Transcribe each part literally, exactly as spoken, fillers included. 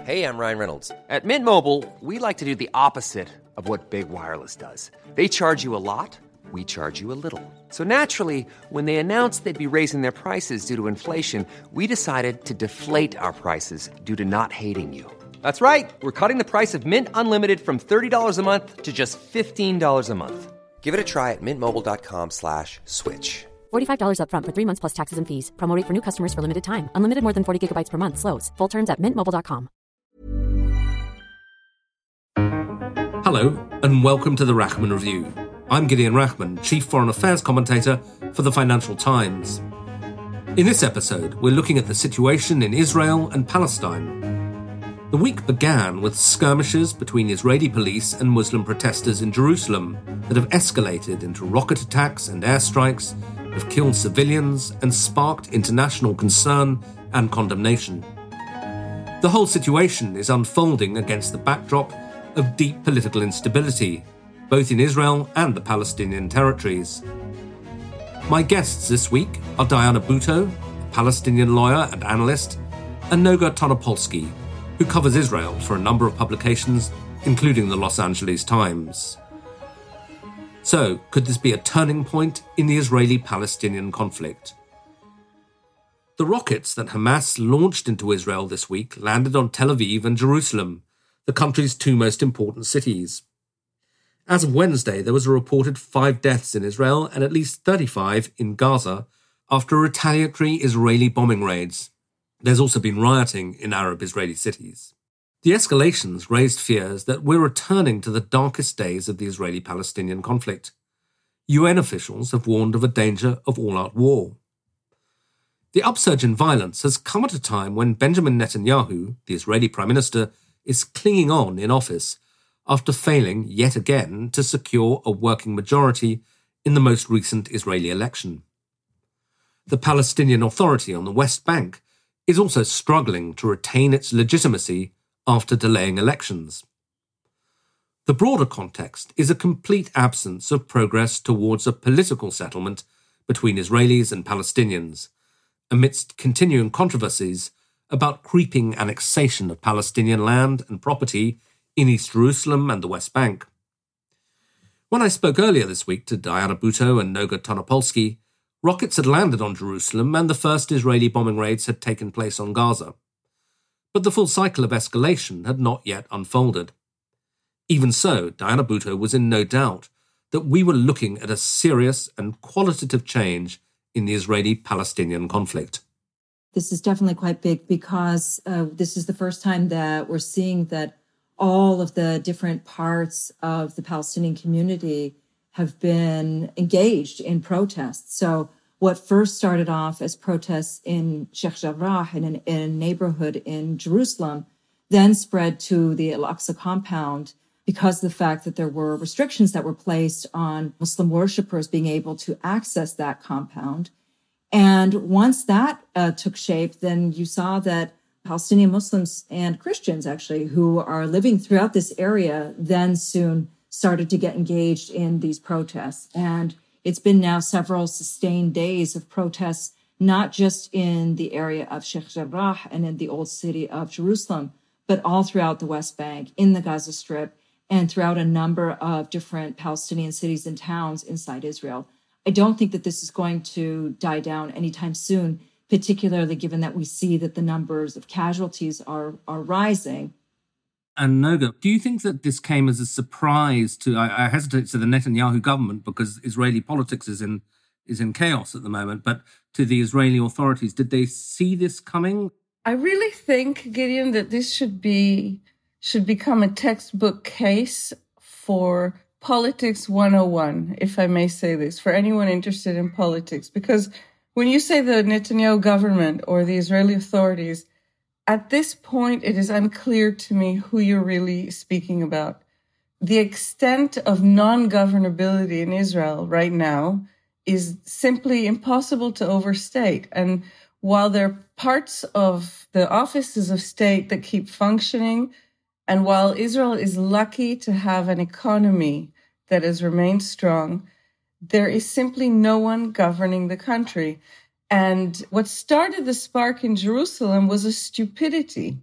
Hey, I'm Ryan Reynolds. At Mint Mobile, we like to do the opposite of what Big Wireless does. They charge you a lot, we charge you a little. So naturally, when they announced they'd be raising their prices due to inflation, we decided to deflate our prices due to not hating you. That's right. We're cutting the price of Mint Unlimited from thirty dollars a month to just fifteen dollars a month. Give it a try at mintmobile.com slash switch. forty-five dollars up front for three months plus taxes and fees. Promo rate for new customers for limited time. Unlimited more than forty gigabytes per month. Slows full terms at mint mobile dot com. Hello, and welcome to the Rachman Review. I'm Gideon Rachman, Chief Foreign Affairs Commentator for the Financial Times. In this episode, we're looking at the situation in Israel and Palestine. The week began with skirmishes between Israeli police and Muslim protesters in Jerusalem that have escalated into rocket attacks and airstrikes, have killed civilians and sparked international concern and condemnation. The whole situation is unfolding against the backdrop of deep political instability, both in Israel and the Palestinian territories. My guests this week are Diana Butto, a Palestinian lawyer and analyst, and Noga Tonopolsky, who covers Israel for a number of publications, including the Los Angeles Times. So, could this be a turning point in the Israeli-Palestinian conflict? The rockets that Hamas launched into Israel this week landed on Tel Aviv and Jerusalem, the country's two most important cities. As of Wednesday, there was a reported five deaths in Israel and at least thirty-five in Gaza after retaliatory Israeli bombing raids. There's also been rioting in Arab Israeli cities. The escalations raised fears that we're returning to the darkest days of the Israeli-Palestinian conflict. U N officials have warned of a danger of all-out war. The upsurge in violence has come at a time when Benjamin Netanyahu, the Israeli Prime Minister, is clinging on in office after failing yet again to secure a working majority in the most recent Israeli election. The Palestinian Authority on the West Bank is also struggling to retain its legitimacy after delaying elections. The broader context is a complete absence of progress towards a political settlement between Israelis and Palestinians, amidst continuing controversies about creeping annexation of Palestinian land and property in East Jerusalem and the West Bank. When I spoke earlier this week to Diana Butto and Noga Tonopolsky, rockets had landed on Jerusalem and the first Israeli bombing raids had taken place on Gaza. But the full cycle of escalation had not yet unfolded. Even so, Diana Butto was in no doubt that we were looking at a serious and qualitative change in the Israeli-Palestinian conflict. This is definitely quite big because uh, this is the first time that we're seeing that all of the different parts of the Palestinian community have been engaged in protests. So what first started off as protests in Sheikh Jarrah, in, an, in a neighborhood in Jerusalem, then spread to the Al-Aqsa compound because of the fact that there were restrictions that were placed on Muslim worshippers being able to access that compound. And once that uh, took shape, then you saw that Palestinian Muslims and Christians, actually, who are living throughout this area, then soon started to get engaged in these protests. And it's been now several sustained days of protests, not just in the area of Sheikh Jarrah and in the old city of Jerusalem, but all throughout the West Bank, in the Gaza Strip, and throughout a number of different Palestinian cities and towns inside Israel. I don't think that this is going to die down anytime soon, particularly given that we see that the numbers of casualties are, are rising. And Noga, do you think that this came as a surprise to, I, I hesitate to say the Netanyahu government because Israeli politics is in is in chaos at the moment, but to the Israeli authorities, did they see this coming? I really think, Gideon, that this should be should become a textbook case for Politics one oh one, if I may say this, for anyone interested in politics. Because when you say the Netanyahu government or the Israeli authorities, at this point, it is unclear to me who you're really speaking about. The extent of non-governability in Israel right now is simply impossible to overstate. And while there are parts of the offices of state that keep functioning, and while Israel is lucky to have an economy that has remained strong, there is simply no one governing the country. And what started the spark in Jerusalem was a stupidity.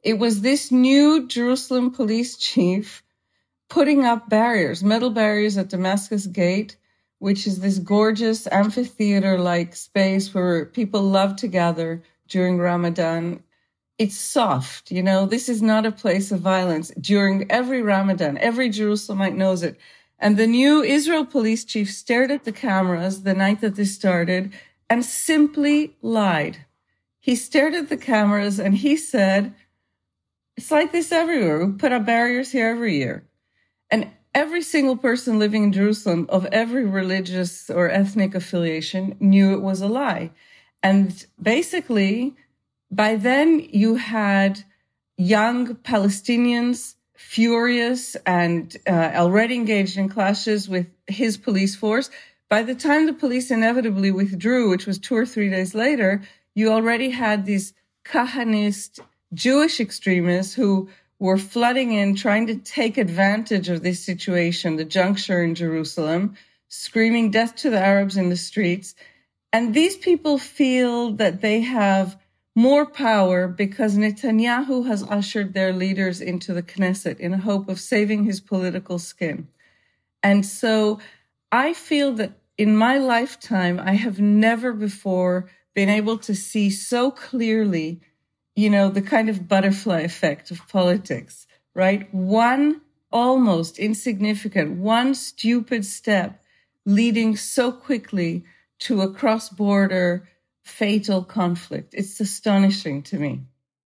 it was this new Jerusalem police chief putting up barriers, metal barriers at Damascus Gate, which is this gorgeous amphitheater-like space where people love to gather during Ramadan. It's soft, you know, this is not a place of violence. During every Ramadan, every Jerusalemite knows it. And the new Israel police chief stared at the cameras the night that this started and simply lied. He stared at the cameras and he said, it's like this everywhere. We put up barriers here every year. And every single person living in Jerusalem of every religious or ethnic affiliation knew it was a lie. And basically, by then you had young Palestinians furious and uh, already engaged in clashes with his police force. By the time the police inevitably withdrew, which was two or three days later, you already had these Kahanist Jewish extremists who were flooding in, trying to take advantage of this situation, the juncture in Jerusalem, screaming death to the Arabs in the streets. And these people feel that they have more power because Netanyahu has ushered their leaders into the Knesset in a hope of saving his political skin. And so I feel that in my lifetime, I have never before been able to see so clearly, you know, the kind of butterfly effect of politics, right? One almost insignificant, one stupid step leading so quickly to a cross-border fatal conflict. It's astonishing to me.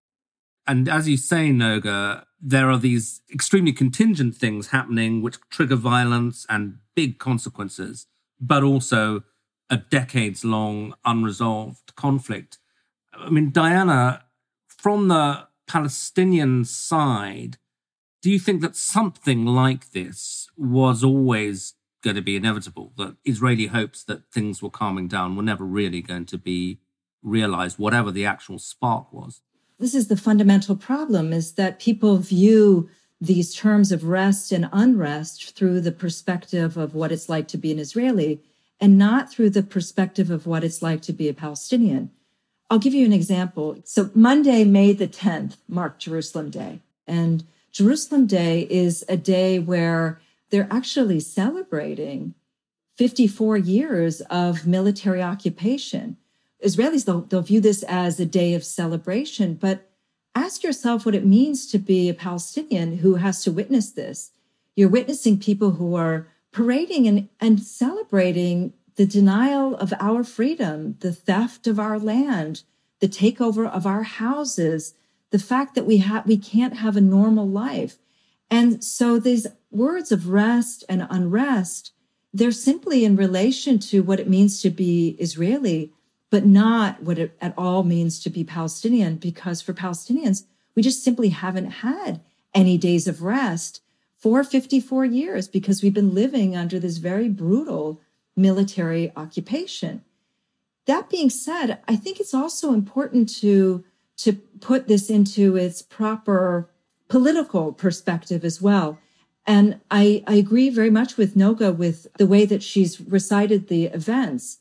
And as you say, Noga, there are these extremely contingent things happening which trigger violence and big consequences, but also a decades-long unresolved conflict. I mean, Diana, from the Palestinian side, do you think that something like this was always going to be inevitable, that Israeli hopes that things were calming down were never really going to be realized, whatever the actual spark was? This is the fundamental problem, is that people view these terms of rest and unrest through the perspective of what it's like to be an Israeli and not through the perspective of what it's like to be a Palestinian. I'll give you an example. So Monday, May the tenth, marked Jerusalem Day. And Jerusalem Day is a day where they're actually celebrating fifty-four years of military occupation. Israelis, they'll, they'll view this as a day of celebration, but ask yourself what it means to be a Palestinian who has to witness this. You're witnessing people who are parading and, and celebrating the denial of our freedom, the theft of our land, the takeover of our houses, the fact that we have we can't have a normal life. And so these words of rest and unrest, they're simply in relation to what it means to be Israeli, but not what it at all means to be Palestinian, because for Palestinians, we just simply haven't had any days of rest for fifty-four years because we've been living under this very brutal military occupation. That being said, I think it's also important to, to put this into its proper political perspective as well. And I, I agree very much with Noga with the way that she's recited the events.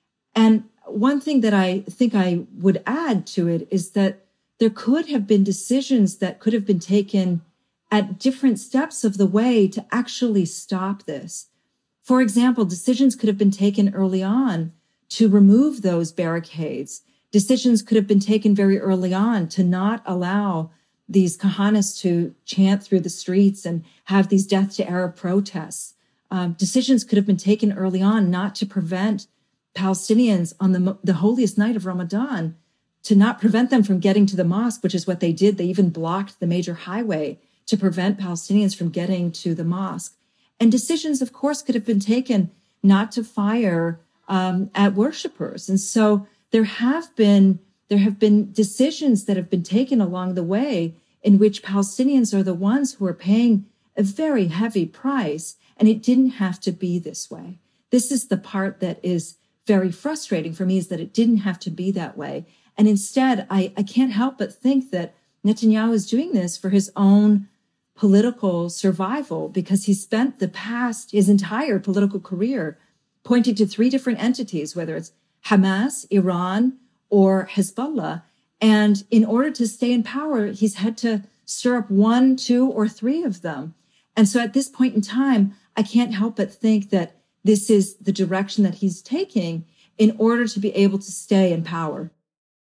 And one thing that I think I would add to it is that there could have been decisions that could have been taken at different steps of the way to actually stop this. For example, decisions could have been taken early on to remove those barricades. Decisions could have been taken very early on to not allow these Kahanists to chant through the streets and have these death to Arab protests. Um, decisions could have been taken early on not to prevent Palestinians on the, the holiest night of Ramadan, to not prevent them from getting to the mosque, which is what they did. They even blocked the major highway to prevent Palestinians from getting to the mosque. And decisions, of course, could have been taken not to fire um, at worshipers. And so there have been there have been decisions that have been taken along the way in which Palestinians are the ones who are paying a very heavy price. And it didn't have to be this way. This is the part that is very frustrating for me, is that it didn't have to be that way. And instead, I, I can't help but think that Netanyahu is doing this for his own political survival, because he spent the past, his entire political career, pointing to three different entities, whether it's Hamas, Iran, or Hezbollah. And in order to stay in power, he's had to stir up one, two, or three of them. And so at this point in time, I can't help but think that this is the direction that he's taking in order to be able to stay in power.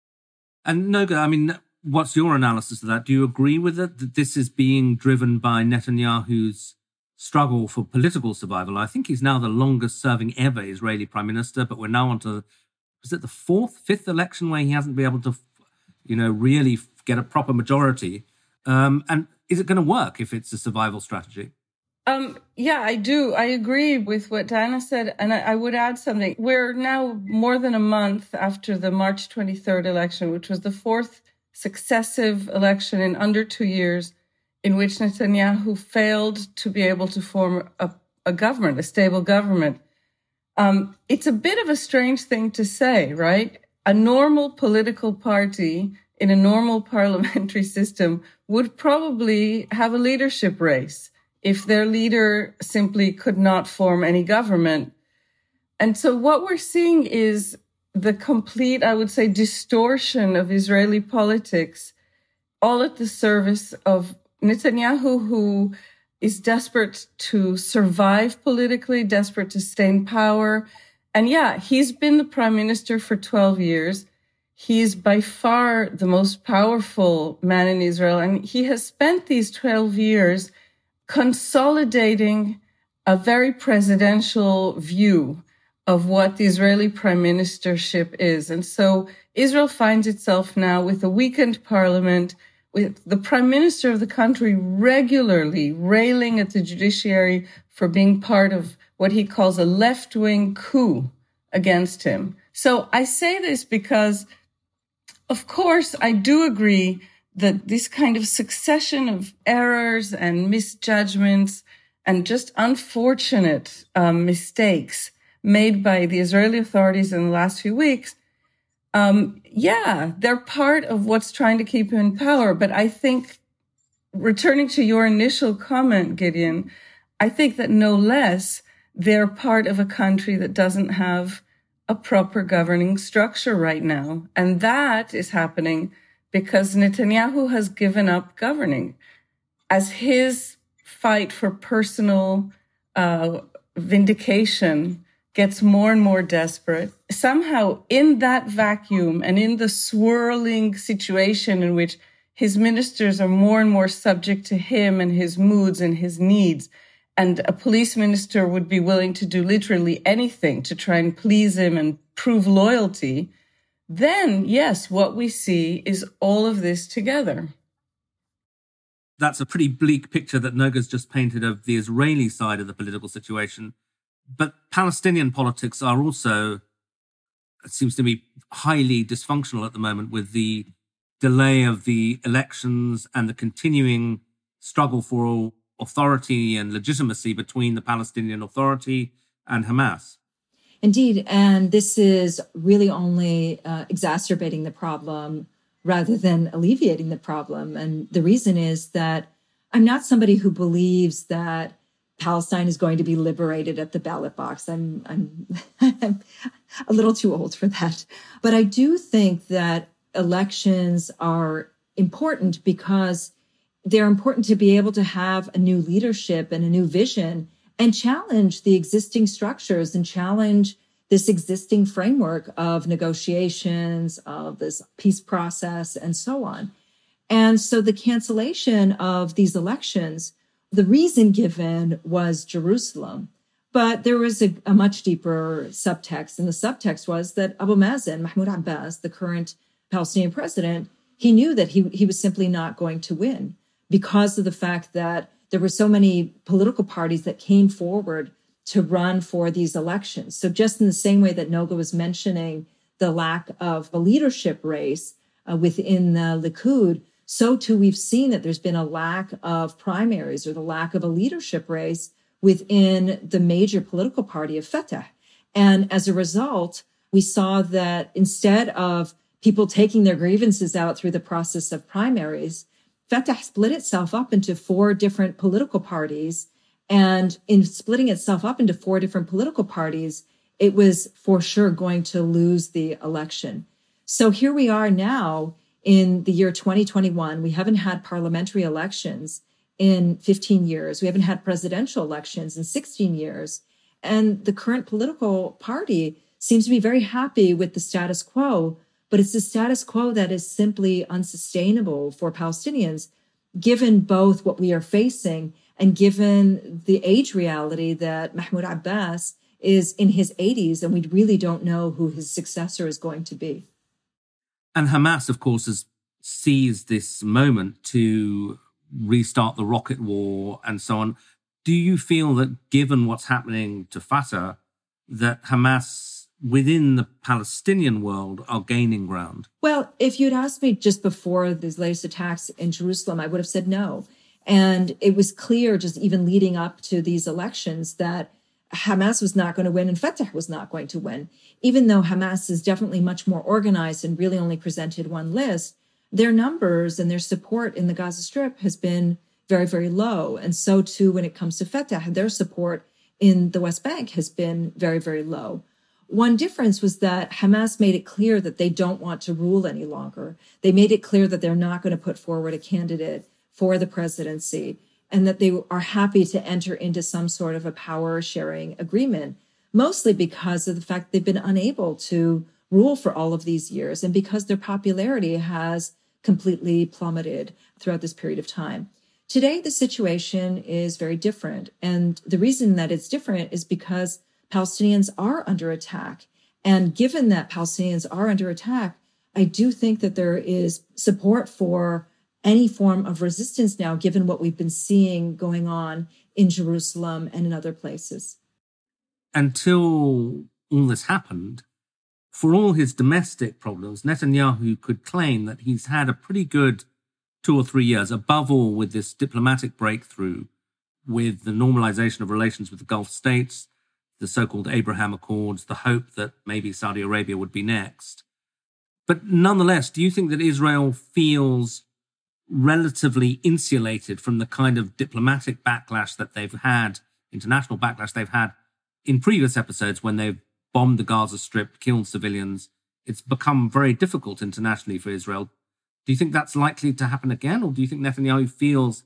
And Noga, I mean, what's your analysis of that? Do you agree with it, that this is being driven by Netanyahu's struggle for political survival? I think he's now the longest serving ever Israeli prime minister, but we're now on to, is it the fourth, fifth election where he hasn't been able to, you know, really get a proper majority? Um, and is it going to work if it's a survival strategy? Um, yeah, I do. I agree with what Diana said. And I, I would add something. We're now more than a month after the March twenty-third election, which was the fourth successive election in under two years in which Netanyahu failed to be able to form a, a government, a stable government. Um, it's a bit of a strange thing to say, right? A normal political party in a normal parliamentary system would probably have a leadership race if their leader simply could not form any government. And so what we're seeing is the complete, I would say, distortion of Israeli politics, all at the service of Netanyahu, who is desperate to survive politically, desperate to stay in power. And yeah, he's been the prime minister for twelve years. He's by far the most powerful man in Israel. And he has spent these twelve years consolidating a very presidential view of what the Israeli prime ministership is. And so Israel finds itself now with a weakened parliament, with the prime minister of the country regularly railing at the judiciary for being part of what he calls a left-wing coup against him. So I say this because, of course, I do agree that this kind of succession of errors and misjudgments and just unfortunate um, mistakes made by the Israeli authorities in the last few weeks, um, yeah, they're part of what's trying to keep him in power. But I think, returning to your initial comment, Gideon, I think that no less, they're part of a country that doesn't have a proper governing structure right now. And that is happening because Netanyahu has given up governing. As his fight for personal uh, vindication gets more and more desperate, somehow in that vacuum and in the swirling situation in which his ministers are more and more subject to him and his moods and his needs, and a police minister would be willing to do literally anything to try and please him and prove loyalty, then, yes, what we see is all of this together. That's a pretty bleak picture that Noga's just painted of the Israeli side of the political situation. But Palestinian politics are also, it seems to me, highly dysfunctional at the moment, with the delay of the elections and the continuing struggle for authority and legitimacy between the Palestinian Authority and Hamas. Indeed. And this is really only uh, exacerbating the problem rather than alleviating the problem. And the reason is that I'm not somebody who believes that Palestine is going to be liberated at the ballot box. I'm, I'm, I'm a little too old for that. But I do think that elections are important because they're important to be able to have a new leadership and a new vision and challenge the existing structures and challenge this existing framework of negotiations, of this peace process, and so on. And so the cancellation of these elections, the reason given was Jerusalem. But there was a, a much deeper subtext. And the subtext was that Abu Mazen, Mahmoud Abbas, the current Palestinian president, he knew that he, he was simply not going to win because of the fact that there were so many political parties that came forward to run for these elections. So just in the same way that Noga was mentioning the lack of a leadership race uh, within the Likud, so too we've seen that there's been a lack of primaries or the lack of a leadership race within the major political party of Fatah. And as a result, we saw that instead of people taking their grievances out through the process of primaries, Fatah split itself up into four different political parties. And in splitting itself up into four different political parties, it was for sure going to lose the election. So here we are now In the year twenty twenty-one, we haven't had parliamentary elections in fifteen years. We haven't had presidential elections in sixteen years. And the current political party seems to be very happy with the status quo, but it's the status quo that is simply unsustainable for Palestinians, given both what we are facing and given the age reality that Mahmoud Abbas is in his eighties, and we really don't know who his successor is going to be. And Hamas, of course, has seized this moment to restart the rocket war and so on. Do you feel that, given what's happening to Fatah, that Hamas within the Palestinian world are gaining ground? Well, if you'd asked me just before these latest attacks in Jerusalem, I would have said no. And it was clear just even leading up to these elections that Hamas was not going to win and Fatah was not going to win. Even though Hamas is definitely much more organized and really only presented one list, their numbers and their support in the Gaza Strip has been very, very low. And so too, when it comes to Fatah, their support in the West Bank has been very, very low. One difference was that Hamas made it clear that they don't want to rule any longer. They made it clear that they're not going to put forward a candidate for the presidency and that they are happy to enter into some sort of a power sharing agreement, mostly because of the fact they've been unable to rule for all of these years and because their popularity has completely plummeted throughout this period of time. Today, the situation is very different. And the reason that it's different is because Palestinians are under attack. And given that Palestinians are under attack, I do think that there is support for any form of resistance now, given what we've been seeing going on in Jerusalem and in other places. Until all this happened, for all his domestic problems, Netanyahu could claim that he's had a pretty good two or three years, above all with this diplomatic breakthrough, with the normalization of relations with the Gulf states, the so-called Abraham Accords, the hope that maybe Saudi Arabia would be next. But nonetheless, do you think that Israel feels relatively insulated from the kind of diplomatic backlash that they've had, international backlash they've had in previous episodes when they've bombed the Gaza Strip, killed civilians? It's become very difficult internationally for Israel. Do you think that's likely to happen again? Or do you think Netanyahu feels,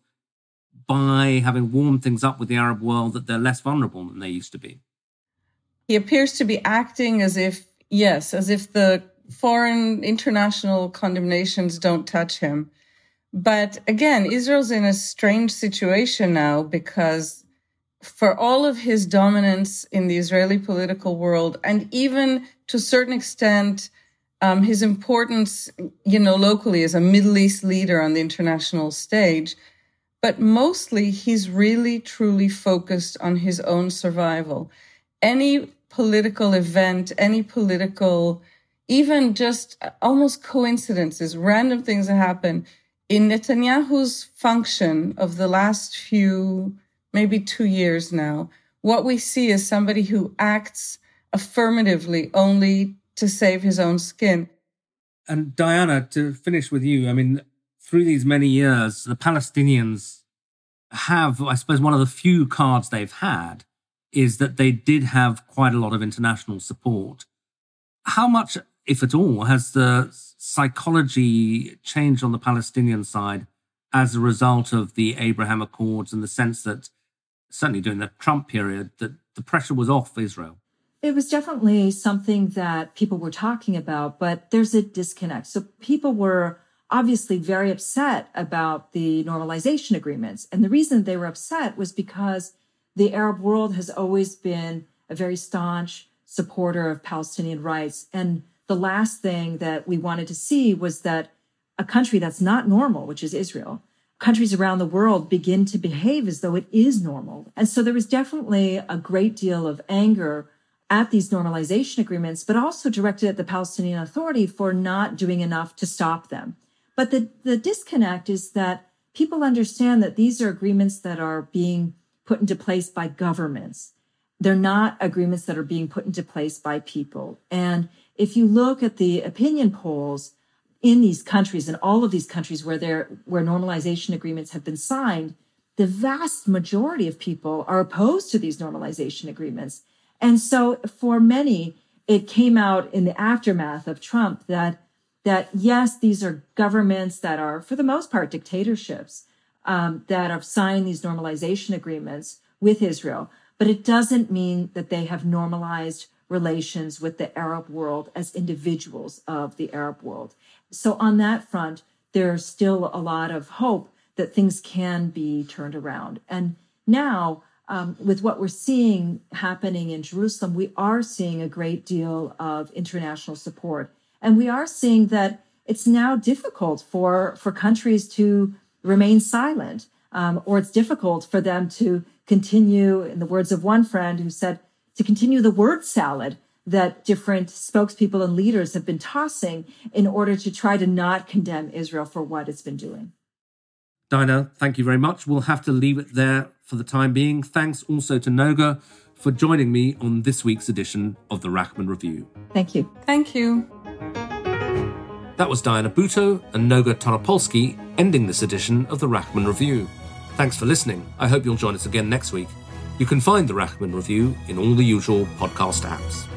by having warmed things up with the Arab world, that they're less vulnerable than they used to be? He appears to be acting as if, yes, as if the foreign international condemnations don't touch him. But again, Israel's in a strange situation now because for all of his dominance in the Israeli political world, and even to a certain extent, um, his importance, you know, locally as a Middle East leader on the international stage, but mostly he's really, truly focused on his own survival. Any political event, any political, even just almost coincidences, random things that happen in Netanyahu's function of the last few, maybe two years now, what we see is somebody who acts affirmatively only to save his own skin. And Diana, to finish with you, I mean, through these many years, the Palestinians have, I suppose, one of the few cards they've had is that they did have quite a lot of international support. How much, if at all, has the psychology changed on the Palestinian side as a result of the Abraham Accords, in the sense that, certainly during the Trump period, that the pressure was off Israel? It was definitely something that people were talking about, but there's a disconnect. So people were obviously very upset about the normalization agreements. And the reason they were upset was because the Arab world has always been a very staunch supporter of Palestinian rights. And the last thing that we wanted to see was that a country that's not normal, which is Israel, countries around the world begin to behave as though it is normal. And so there was definitely a great deal of anger at these normalization agreements, but also directed at the Palestinian Authority for not doing enough to stop them. But the, the disconnect is that people understand that these are agreements that are being put into place by governments. They're not agreements that are being put into place by people. And if you look at the opinion polls in these countries, in all of these countries where there where normalization agreements have been signed, the vast majority of people are opposed to these normalization agreements. And so for many, it came out in the aftermath of Trump that that, yes, these are governments that are, for the most part, dictatorships um, that have signed these normalization agreements with Israel. But it doesn't mean that they have normalized relations with the Arab world as individuals of the Arab world. So on that front, there's still a lot of hope that things can be turned around. And now, um, with what we're seeing happening in Jerusalem, we are seeing a great deal of international support. And we are seeing that it's now difficult for, for countries to remain silent, um, or it's difficult for them to continue, in the words of one friend who said, to continue the word salad that different spokespeople and leaders have been tossing in order to try to not condemn Israel for what it's been doing. Dinah, thank you very much. We'll have to leave it there for the time being. Thanks also to Noga for joining me on this week's edition of the Rachman Review. Thank you. Thank you. That was Diana Buto and Noga Tonopolsky ending this edition of the Rachman Review. Thanks for listening. I hope you'll join us again next week. You can find the Rachman Review in all the usual podcast apps.